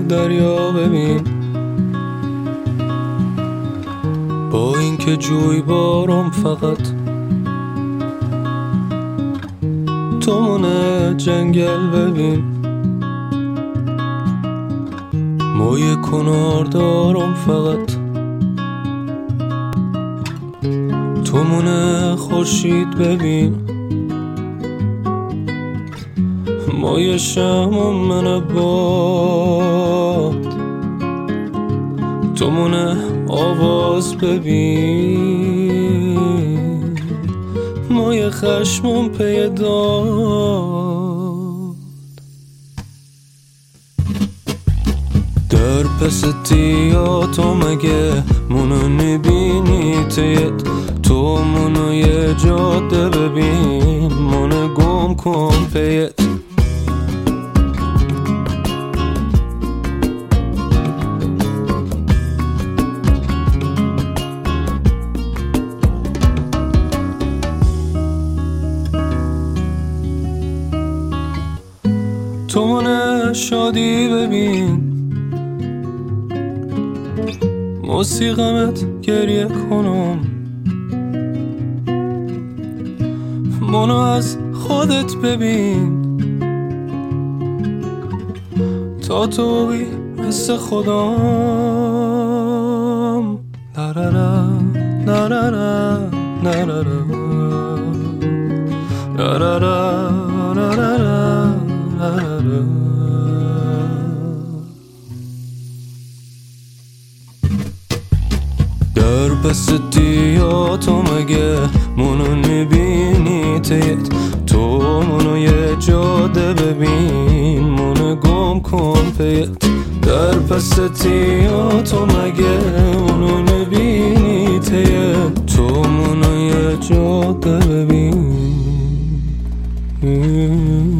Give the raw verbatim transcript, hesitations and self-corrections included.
دریا ببین، با این که جوی بارم فقط تو مونه جنگل ببین، موی کنار دارم فقط تو مونه خورشید ببین، موی شمم من باد تو مونه آواز ببین، موی خشمم پی داد. در پس تیا تو مگه منو نبینی تیت، تو منو یه جاده ببین، منو گم کن پیت. تو منو شادی ببین، موسیقمت گریه کنم، منو از خودت ببین تا توی مثل خودم. لارارا لارارا لارارا لارارا لارارا. در پس تیا تو مگه منو نبینی تیت، تو منو یه جاده ببین، منو گم کن پیت. در پس تیا تو مگه منو نبینی تیت، تو منو یه جاده ببین.